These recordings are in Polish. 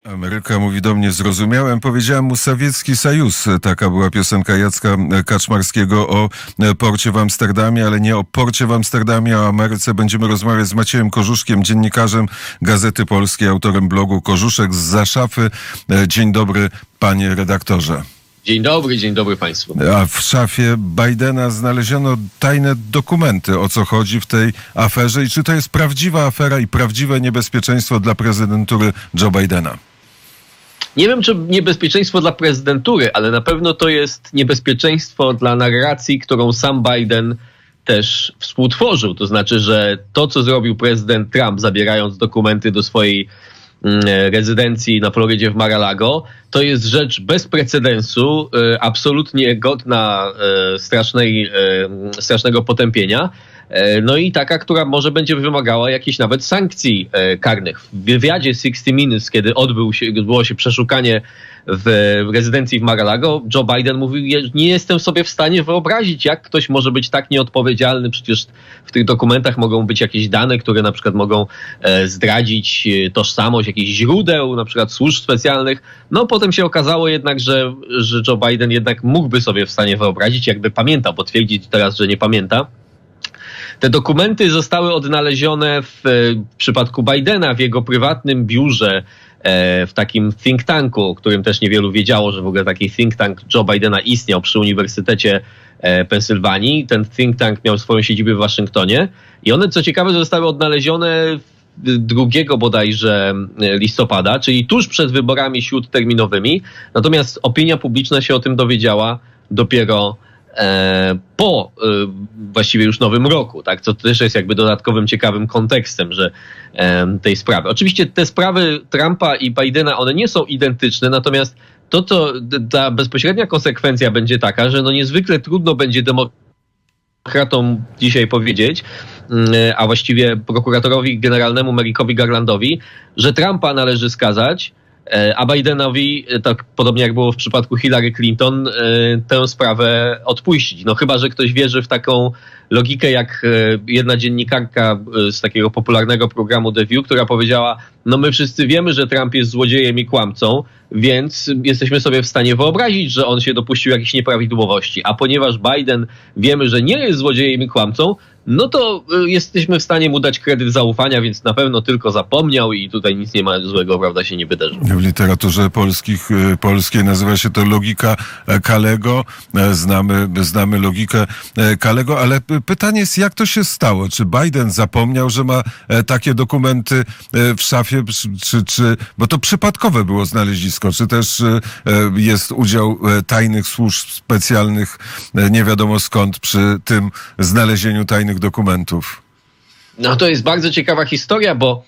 Ameryka mówi do mnie, zrozumiałem, powiedziałem mu Sowiecki Sojus. Taka była piosenka Jacka Kaczmarskiego o porcie w Amsterdamie, ale nie o porcie w Amsterdamie, a o Ameryce. Będziemy rozmawiać z Maciejem Korzuszkiem, dziennikarzem Gazety Polskiej, autorem blogu Korzuszek zza szafy. Dzień dobry, panie redaktorze. Dzień dobry państwu. A w szafie Bidena znaleziono tajne dokumenty. O co chodzi w tej aferze i czy to jest prawdziwa afera i prawdziwe niebezpieczeństwo dla prezydentury Joe Bidena? Nie wiem, czy niebezpieczeństwo dla prezydentury, ale na pewno to jest niebezpieczeństwo dla narracji, którą sam Biden też współtworzył. To znaczy, że to, co zrobił prezydent Trump, zabierając dokumenty do swojej rezydencji na Florydzie w Mar-a-Lago, to jest rzecz bez precedensu, absolutnie godna strasznego potępienia. No i taka, która może będzie wymagała jakichś nawet sankcji karnych. W wywiadzie 60 Minutes, kiedy odbyło się przeszukanie w rezydencji w Mar-a-Lago, Joe Biden mówił, nie jestem sobie w stanie wyobrazić, jak ktoś może być tak nieodpowiedzialny. Przecież w tych dokumentach mogą być jakieś dane, które na przykład mogą zdradzić tożsamość jakichś źródeł, na przykład służb specjalnych. No potem się okazało jednak, że Joe Biden jednak mógłby sobie w stanie wyobrazić, jakby pamiętał, bo twierdzi teraz, że nie pamięta. Te dokumenty zostały odnalezione w przypadku Bidena w jego prywatnym biurze, w takim think tanku, o którym też niewielu wiedziało, że w ogóle taki think tank Joe Bidena istniał przy Uniwersytecie Pensylwanii. Ten think tank miał swoją siedzibę w Waszyngtonie i one, co ciekawe, zostały odnalezione 2 bodajże listopada, czyli tuż przed wyborami śródterminowymi. Natomiast opinia publiczna się o tym dowiedziała dopiero po właściwie już nowym roku, tak? Co też jest jakby dodatkowym ciekawym kontekstem, że tej sprawy. Oczywiście te sprawy Trumpa i Bidena, one nie są identyczne, natomiast ta bezpośrednia konsekwencja będzie taka, że no niezwykle trudno będzie demokratom dzisiaj powiedzieć, a właściwie prokuratorowi generalnemu Merrickowi Garlandowi, że Trumpa należy skazać, a Bidenowi, tak podobnie jak było w przypadku Hillary Clinton, tę sprawę odpuścić. No chyba że ktoś wierzy w taką logikę jak jedna dziennikarka z takiego popularnego programu The View, która powiedziała, no my wszyscy wiemy, że Trump jest złodziejem i kłamcą, więc jesteśmy sobie w stanie wyobrazić, że on się dopuścił jakichś nieprawidłowości. A ponieważ Biden wiemy, że nie jest złodziejem i kłamcą, no to jesteśmy w stanie mu dać kredyt zaufania, więc na pewno tylko zapomniał i tutaj nic nie ma złego, prawda, się nie wydarzy. W literaturze polskiej nazywa się to logika Kalego. Znamy logikę Kalego, ale pytanie jest, jak to się stało? Czy Biden zapomniał, że ma takie dokumenty w szafie, bo to przypadkowe było znalezisko, czy też jest udział tajnych służb specjalnych, nie wiadomo skąd, przy tym znalezieniu tajnych dokumentów? No to jest bardzo ciekawa historia, bo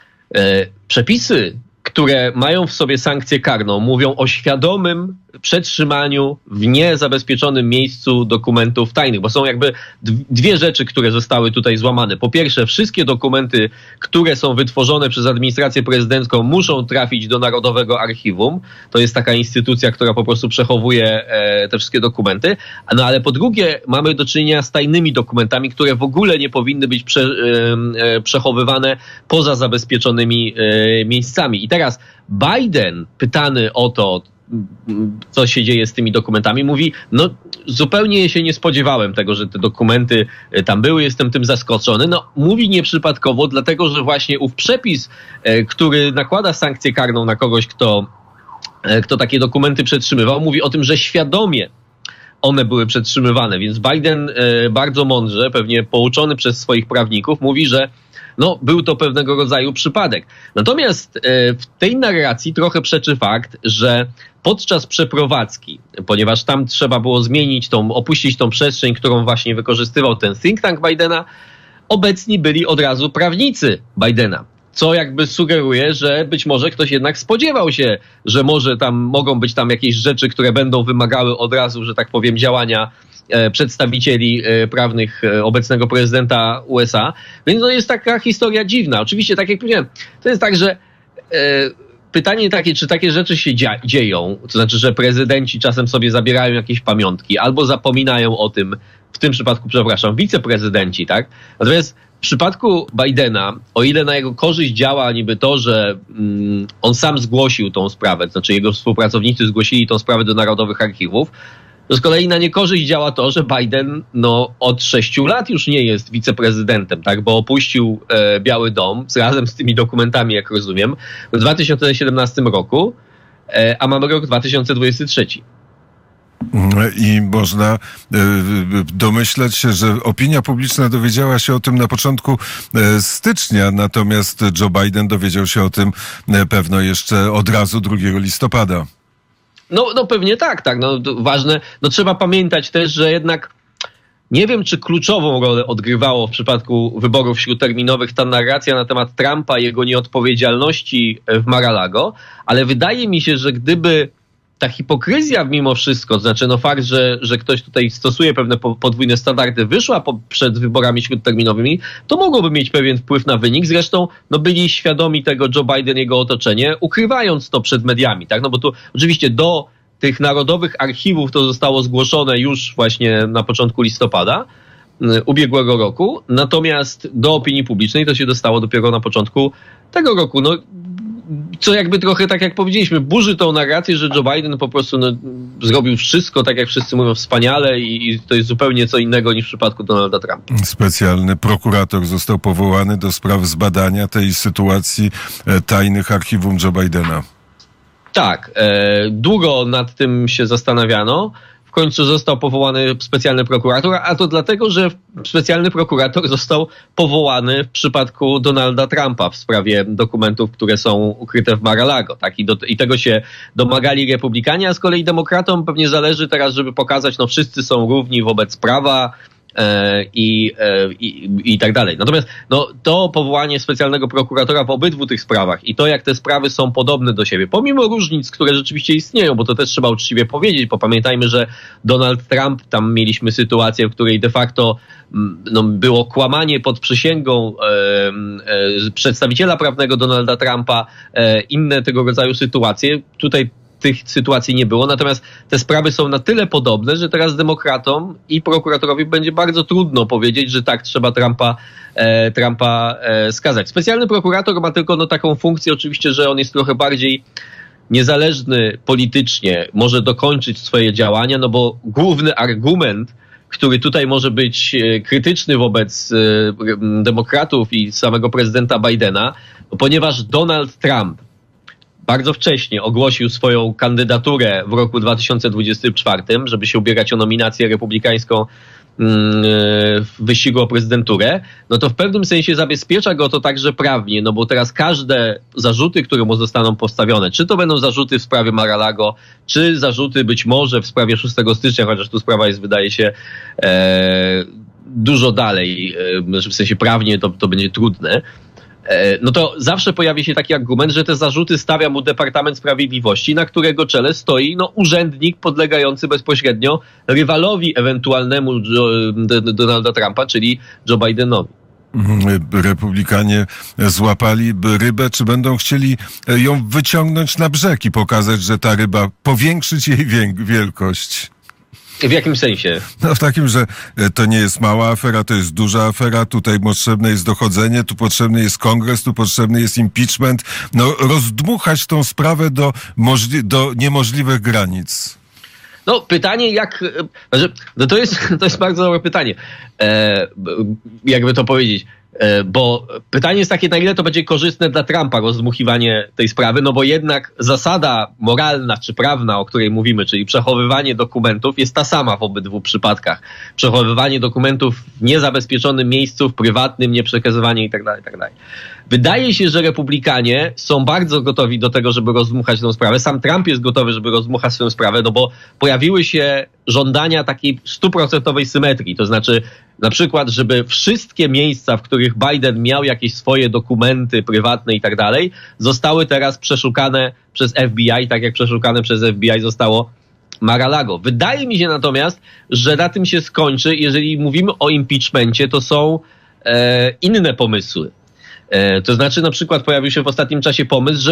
przepisy, które mają w sobie sankcję karną, mówią o świadomym przetrzymaniu w niezabezpieczonym miejscu dokumentów tajnych, bo są jakby 2 rzeczy, które zostały tutaj złamane. Po pierwsze, wszystkie dokumenty, które są wytworzone przez administrację prezydencką, muszą trafić do Narodowego Archiwum. To jest taka instytucja, która po prostu przechowuje te wszystkie dokumenty. No ale po drugie, mamy do czynienia z tajnymi dokumentami, które w ogóle nie powinny być przechowywane poza zabezpieczonymi miejscami. I teraz Biden, pytany o to, co się dzieje z tymi dokumentami, mówi, no zupełnie się nie spodziewałem tego, że te dokumenty tam były, jestem tym zaskoczony. No mówi nieprzypadkowo, dlatego że właśnie ów przepis, który nakłada sankcję karną na kogoś, kto takie dokumenty przetrzymywał, mówi o tym, że świadomie one były przetrzymywane, więc Biden bardzo mądrze, pewnie pouczony przez swoich prawników, mówi, że no, był to pewnego rodzaju przypadek. Natomiast w tej narracji trochę przeczy fakt, że podczas przeprowadzki, ponieważ tam trzeba było opuścić tą przestrzeń, którą właśnie wykorzystywał ten think tank Bidena, obecni byli od razu prawnicy Bidena. Co jakby sugeruje, że być może ktoś jednak spodziewał się, że może mogą być tam jakieś rzeczy, które będą wymagały od razu, że tak powiem, działania przedstawicieli prawnych obecnego prezydenta USA. Więc to jest taka historia dziwna. Oczywiście, tak jak powiedziałem, to jest tak, że pytanie takie, czy takie rzeczy się dzieją, to znaczy, że prezydenci czasem sobie zabierają jakieś pamiątki albo zapominają o tym, w tym przypadku, przepraszam, wiceprezydenci, tak? Natomiast przypadku Bidena, o ile na jego korzyść działa niby to, że on sam zgłosił tą sprawę, to znaczy jego współpracownicy zgłosili tą sprawę do Narodowych Archiwów, to z kolei na niekorzyść działa to, że Biden od 6 lat już nie jest wiceprezydentem, tak, bo opuścił Biały Dom razem z tymi dokumentami, jak rozumiem, w 2017 roku, a mamy rok 2023. I można domyśleć się, że opinia publiczna dowiedziała się o tym na początku stycznia, natomiast Joe Biden dowiedział się o tym pewno jeszcze od razu 2 listopada. No pewnie tak. Ważne, trzeba pamiętać też, że jednak nie wiem, czy kluczową rolę odgrywało w przypadku wyborów śródterminowych ta narracja na temat Trumpa i jego nieodpowiedzialności w Mar-a-Lago, ale wydaje mi się, że gdyby ta hipokryzja mimo wszystko, to znaczy fakt, że ktoś tutaj stosuje pewne podwójne standardy, wyszła przed wyborami śródterminowymi, to mogłoby mieć pewien wpływ na wynik. Zresztą byli świadomi tego Joe Biden i jego otoczenie, ukrywając to przed mediami, tak? Bo tu oczywiście do tych narodowych archiwów to zostało zgłoszone już właśnie na początku listopada ubiegłego roku, natomiast do opinii publicznej to się dostało dopiero na początku tego roku. Co jakby trochę, tak jak powiedzieliśmy, burzy tą narrację, że Joe Biden po prostu zrobił wszystko, tak jak wszyscy mówią, wspaniale i to jest zupełnie co innego niż w przypadku Donalda Trumpa. Specjalny prokurator został powołany do spraw zbadania tej sytuacji tajnych archiwum Joe Bidena. Tak, długo nad tym się zastanawiano. W końcu został powołany specjalny prokurator, a to dlatego, że specjalny prokurator został powołany w przypadku Donalda Trumpa w sprawie dokumentów, które są ukryte w Mar-a-Lago. Tak? I tego się domagali republikanie, a z kolei demokratom pewnie zależy teraz, żeby pokazać, wszyscy są równi wobec prawa, i tak dalej. Natomiast to powołanie specjalnego prokuratora w obydwu tych sprawach i to, jak te sprawy są podobne do siebie, pomimo różnic, które rzeczywiście istnieją, bo to też trzeba uczciwie powiedzieć, bo pamiętajmy, że Donald Trump, tam mieliśmy sytuację, w której de facto było kłamanie pod przysięgą przedstawiciela prawnego Donalda Trumpa, inne tego rodzaju sytuacje. Tutaj tych sytuacji nie było, natomiast te sprawy są na tyle podobne, że teraz demokratom i prokuratorowi będzie bardzo trudno powiedzieć, że tak, trzeba Trumpa skazać. Specjalny prokurator ma tylko taką funkcję oczywiście, że on jest trochę bardziej niezależny politycznie, może dokończyć swoje działania, bo główny argument, który tutaj może być krytyczny wobec demokratów i samego prezydenta Bidena, ponieważ Donald Trump bardzo wcześnie ogłosił swoją kandydaturę w roku 2024, żeby się ubiegać o nominację republikańską w wyścigu o prezydenturę, to w pewnym sensie zabezpiecza go to także prawnie, bo teraz każde zarzuty, które mu zostaną postawione, czy to będą zarzuty w sprawie Mar-a-Lago, czy zarzuty być może w sprawie 6 stycznia, chociaż tu sprawa jest, wydaje się, dużo dalej, w sensie prawnie to będzie trudne, to zawsze pojawi się taki argument, że te zarzuty stawia mu Departament Sprawiedliwości, na którego czele stoi urzędnik podlegający bezpośrednio rywalowi ewentualnemu Donalda Trumpa, czyli Joe Bidenowi. Republikanie złapaliby rybę, czy będą chcieli ją wyciągnąć na brzeg i pokazać, że ta ryba, powiększyć jej wielkość? W jakim sensie? W takim, że to nie jest mała afera, to jest duża afera, tutaj potrzebne jest dochodzenie, tu potrzebny jest kongres, tu potrzebny jest impeachment. Rozdmuchać tą sprawę do niemożliwych granic. Pytanie to jest bardzo dobre pytanie, jakby to powiedzieć. Bo pytanie jest takie, na ile to będzie korzystne dla Trumpa rozdmuchiwanie tej sprawy, bo jednak zasada moralna czy prawna, o której mówimy, czyli przechowywanie dokumentów, jest ta sama w obydwu przypadkach. Przechowywanie dokumentów w niezabezpieczonym miejscu, w prywatnym, nieprzekazywanie itd., itd. Wydaje się, że republikanie są bardzo gotowi do tego, żeby rozdmuchać tę sprawę. Sam Trump jest gotowy, żeby rozdmuchać tę sprawę, bo pojawiły się żądania takiej 100% symetrii. To znaczy na przykład, żeby wszystkie miejsca, w których Biden miał jakieś swoje dokumenty prywatne i tak dalej, zostały teraz przeszukane przez FBI, tak jak przeszukane przez FBI zostało Mar-a-Lago. Wydaje mi się natomiast, że na tym się skończy. Jeżeli mówimy o impeachmencie, to są inne pomysły. To znaczy na przykład pojawił się w ostatnim czasie pomysł,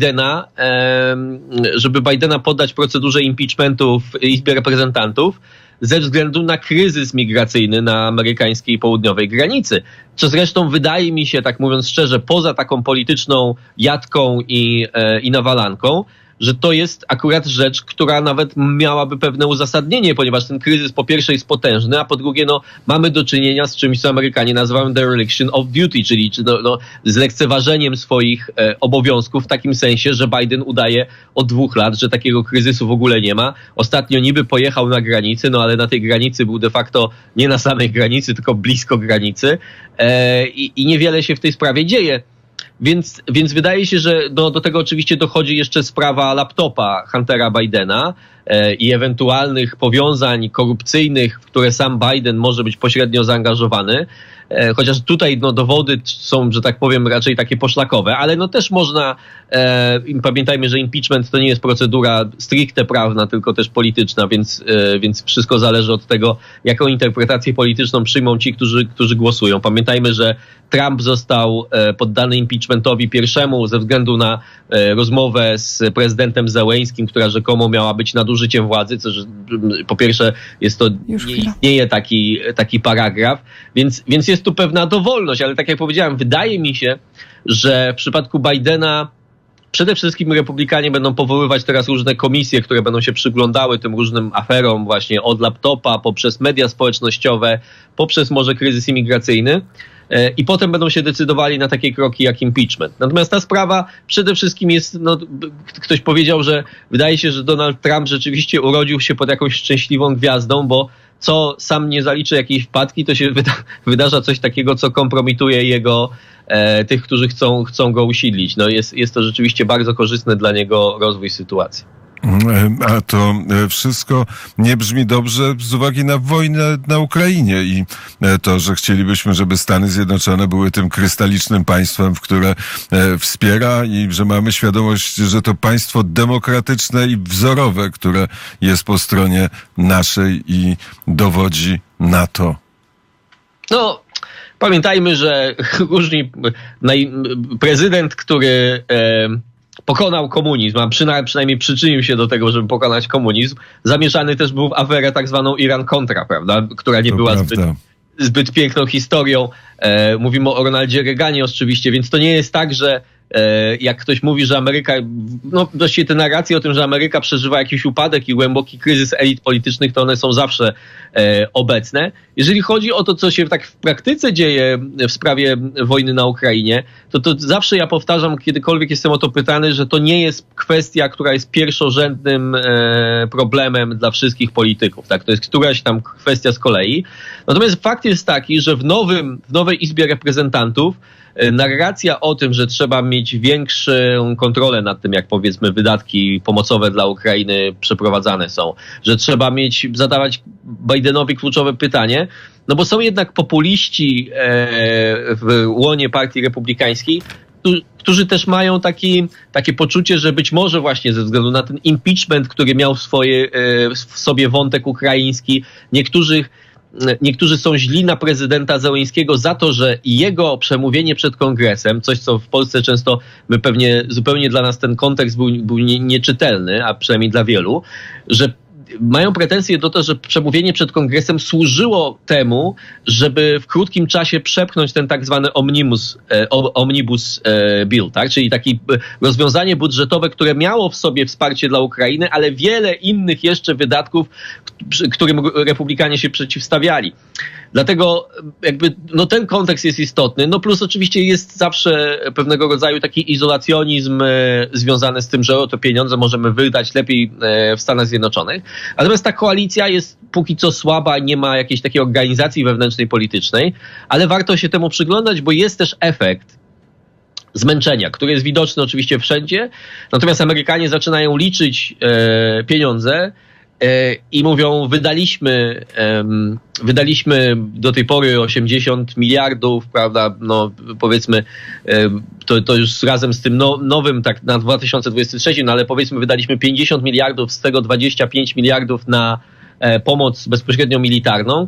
żeby Bidena poddać procedurze impeachmentu w Izbie Reprezentantów ze względu na kryzys migracyjny na amerykańskiej południowej granicy. co zresztą wydaje mi się, tak mówiąc szczerze, poza taką polityczną jatką i nawalanką, że to jest akurat rzecz, która nawet miałaby pewne uzasadnienie, ponieważ ten kryzys po pierwsze jest potężny, a po drugie mamy do czynienia z czymś, co Amerykanie nazywają dereliction of duty, czyli z lekceważeniem swoich obowiązków w takim sensie, że Biden udaje od 2 lat, że takiego kryzysu w ogóle nie ma. Ostatnio niby pojechał na granicę, ale na tej granicy był de facto nie na samej granicy, tylko blisko granicy i niewiele się w tej sprawie dzieje. Więc wydaje się, że do tego oczywiście dochodzi jeszcze sprawa laptopa Huntera Bidena i ewentualnych powiązań korupcyjnych, w które sam Biden może być pośrednio zaangażowany. Chociaż tutaj dowody są, że tak powiem, raczej takie poszlakowe, ale też można, pamiętajmy, że impeachment to nie jest procedura stricte prawna, tylko też polityczna, więc wszystko zależy od tego, jaką interpretację polityczną przyjmą ci, którzy głosują. Pamiętajmy, że Trump został poddany impeachmentowi pierwszemu ze względu na rozmowę z prezydentem Zełeńskim, która rzekomo miała być nadużyciem władzy, co po pierwsze nie istnieje taki paragraf, więc jest tu pewna dowolność, ale tak jak powiedziałem, wydaje mi się, że w przypadku Bidena przede wszystkim republikanie będą powoływać teraz różne komisje, które będą się przyglądały tym różnym aferom właśnie od laptopa, poprzez media społecznościowe, poprzez może kryzys imigracyjny. I potem będą się decydowali na takie kroki jak impeachment. Natomiast ta sprawa przede wszystkim jest, ktoś powiedział, że wydaje się, że Donald Trump rzeczywiście urodził się pod jakąś szczęśliwą gwiazdą, bo co sam nie zaliczy jakiejś wpadki, to się wydarza coś takiego, co kompromituje tych, którzy chcą go usidlić. Jest to rzeczywiście bardzo korzystne dla niego rozwój sytuacji. A to wszystko nie brzmi dobrze z uwagi na wojnę na Ukrainie i to, że chcielibyśmy, żeby Stany Zjednoczone były tym krystalicznym państwem, które wspiera i że mamy świadomość, że to państwo demokratyczne i wzorowe, które jest po stronie naszej i dowodzi NATO. Pamiętajmy, że różni prezydent, który pokonał komunizm, a przynajmniej przyczynił się do tego, żeby pokonać komunizm. Zamieszany też był w aferę tak zwaną Iran-Contra, prawda, która nie była zbyt piękną historią. Mówimy o Ronaldzie Reaganie oczywiście, więc to nie jest tak, że jak ktoś mówi, że Ameryka, właściwie te narracje o tym, że Ameryka przeżywa jakiś upadek i głęboki kryzys elit politycznych, to one są zawsze obecne. Jeżeli chodzi o to, co się tak w praktyce dzieje w sprawie wojny na Ukrainie, to zawsze ja powtarzam, kiedykolwiek jestem o to pytany, że to nie jest kwestia, która jest pierwszorzędnym problemem dla wszystkich polityków. Tak? To jest któraś tam kwestia z kolei. Natomiast fakt jest taki, że w nowej Izbie Reprezentantów narracja o tym, że trzeba mieć większą kontrolę nad tym, jak powiedzmy wydatki pomocowe dla Ukrainy przeprowadzane są, że trzeba zadawać Bidenowi kluczowe pytanie, bo są jednak populiści w łonie Partii Republikańskiej, którzy też mają takie poczucie, że być może właśnie ze względu na ten impeachment, który miał w sobie wątek ukraiński, niektórzy są źli na prezydenta Zełeńskiego za to, że jego przemówienie przed kongresem, coś co w Polsce często pewnie zupełnie dla nas ten kontekst był nieczytelny, a przynajmniej dla wielu, że mają pretensje do tego, że przemówienie przed kongresem służyło temu, żeby w krótkim czasie przepchnąć ten tak zwany omnibus bill, tak? Czyli takie rozwiązanie budżetowe, które miało w sobie wsparcie dla Ukrainy, ale wiele innych jeszcze wydatków, którym republikanie się przeciwstawiali. Dlatego ten kontekst jest istotny. Plus oczywiście jest zawsze pewnego rodzaju taki izolacjonizm związany z tym, że te pieniądze możemy wydać lepiej w Stanach Zjednoczonych. Natomiast ta koalicja jest póki co słaba, nie ma jakiejś takiej organizacji wewnętrznej politycznej, ale warto się temu przyglądać, bo jest też efekt zmęczenia, który jest widoczny oczywiście wszędzie. Natomiast Amerykanie zaczynają liczyć pieniądze i mówią, wydaliśmy do tej pory 80 miliardów, prawda, powiedzmy, to już razem z tym nowym, tak na 2023, ale powiedzmy wydaliśmy 50 miliardów, z tego 25 miliardów na pomoc bezpośrednio militarną.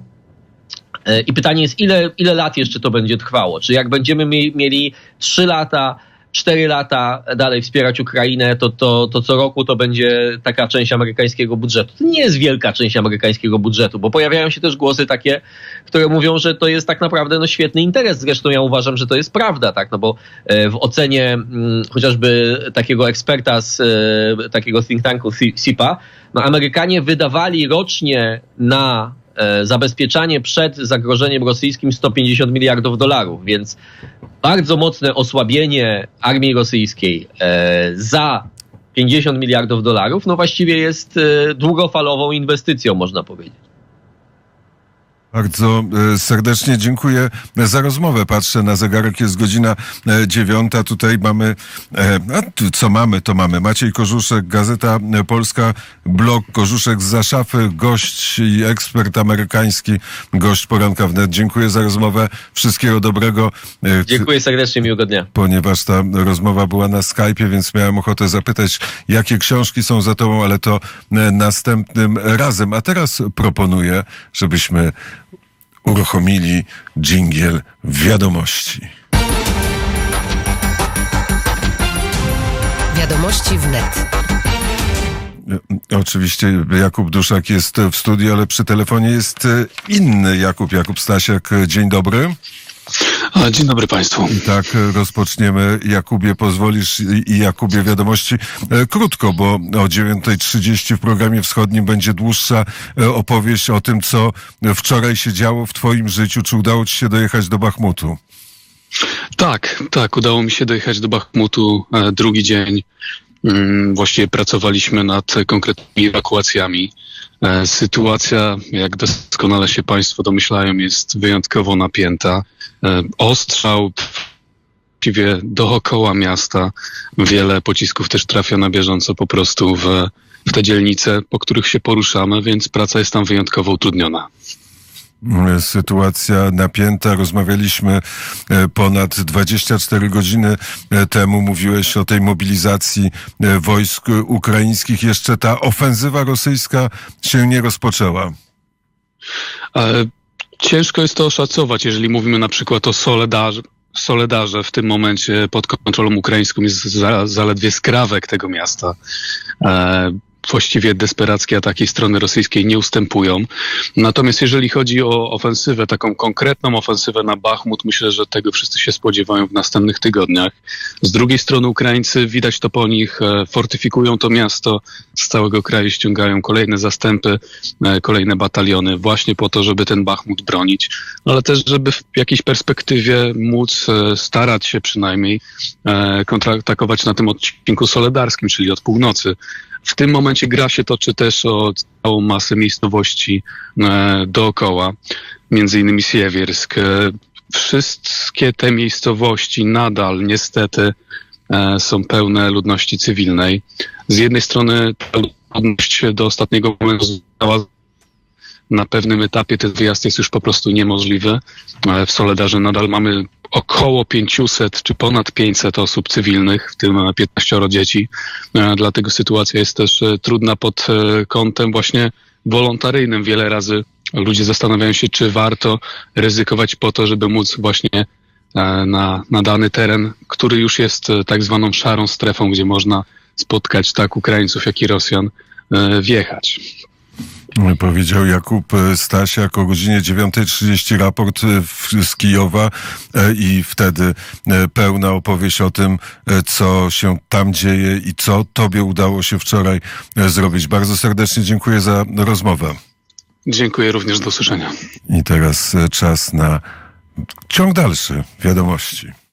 I pytanie jest, ile lat jeszcze to będzie trwało? Czy jak będziemy mieli 3 lata 4 lata dalej wspierać Ukrainę, to co roku to będzie taka część amerykańskiego budżetu. To nie jest wielka część amerykańskiego budżetu, bo pojawiają się też głosy takie, które mówią, że to jest tak naprawdę świetny interes. Zresztą ja uważam, że to jest prawda, tak? No bo w ocenie chociażby takiego eksperta z takiego think tanku SIPA, no Amerykanie wydawali rocznie na zabezpieczanie przed zagrożeniem rosyjskim $150 miliardów, więc bardzo mocne osłabienie armii rosyjskiej za $50 miliardów, no właściwie jest długofalową inwestycją, można powiedzieć. Bardzo serdecznie dziękuję za rozmowę. Patrzę na zegarek, jest godzina 9. Tutaj mamy, co mamy, to mamy. Maciej Korzuszek, Gazeta Polska, blog Korzuszek zza szafy, gość i ekspert amerykański, gość Poranka Wnet. Dziękuję za rozmowę. Wszystkiego dobrego. Dziękuję serdecznie, miłego dnia. Ponieważ ta rozmowa była na Skype'ie, więc miałem ochotę zapytać, jakie książki są za tobą, ale to następnym razem. A teraz proponuję, żebyśmy uruchomili dżingiel wiadomości. Wiadomości wnet. Oczywiście Jakub Duszak jest w studiu, ale przy telefonie jest inny Jakub Stasiak. Dzień dobry. Dzień dobry Państwu. I tak rozpoczniemy. Jakubie, pozwolisz, i Jakubie wiadomości krótko, bo o 9:30 w programie wschodnim będzie dłuższa opowieść o tym, co wczoraj się działo w twoim życiu. Czy udało ci się dojechać do Bachmutu? Tak, udało mi się dojechać do Bachmutu drugi dzień. Właściwie pracowaliśmy nad konkretnymi ewakuacjami. Sytuacja, jak doskonale się Państwo domyślają, jest wyjątkowo napięta. Ostrzał właściwie dookoła miasta. Wiele pocisków też trafia na bieżąco po prostu w te dzielnice, po których się poruszamy, więc praca jest tam wyjątkowo utrudniona. Sytuacja napięta. Rozmawialiśmy ponad 24 godziny temu. Mówiłeś o tej mobilizacji wojsk ukraińskich. Jeszcze ta ofensywa rosyjska się nie rozpoczęła. Ciężko jest to oszacować, jeżeli mówimy na przykład o Soledarze. W tym momencie pod kontrolą ukraińską jest zaledwie skrawek tego miasta. Właściwie desperackie ataki strony rosyjskiej nie ustępują. Natomiast jeżeli chodzi o ofensywę, taką konkretną ofensywę na Bachmut, myślę, że tego wszyscy się spodziewają w następnych tygodniach. Z drugiej strony Ukraińcy, widać to po nich, fortyfikują to miasto, z całego kraju ściągają kolejne zastępy, kolejne bataliony właśnie po to, żeby ten Bachmut bronić, ale też żeby w jakiejś perspektywie móc starać się przynajmniej kontratakować na tym odcinku soledarskim, czyli od północy. W tym momencie gra się toczy też o całą masę miejscowości dookoła, między innymi Siewiersk. Wszystkie te miejscowości nadal niestety są pełne ludności cywilnej. Z jednej strony ta ludność do ostatniego momentu została. Na pewnym etapie ten wyjazd jest już po prostu niemożliwy. W Soledarze nadal mamy około 500 czy ponad 500 osób cywilnych, w tym 15 dzieci. Dlatego sytuacja jest też trudna pod kątem właśnie wolontaryjnym. Wiele razy ludzie zastanawiają się, czy warto ryzykować po to, żeby móc właśnie na dany teren, który już jest tak zwaną szarą strefą, gdzie można spotkać tak Ukraińców, jak i Rosjan, wjechać. Powiedział Jakub Stasiak o godzinie 9:30 raport z Kijowa i wtedy pełna opowieść o tym, co się tam dzieje i co tobie udało się wczoraj zrobić. Bardzo serdecznie dziękuję za rozmowę. Dziękuję również, do usłyszenia. I teraz czas na ciąg dalszy wiadomości.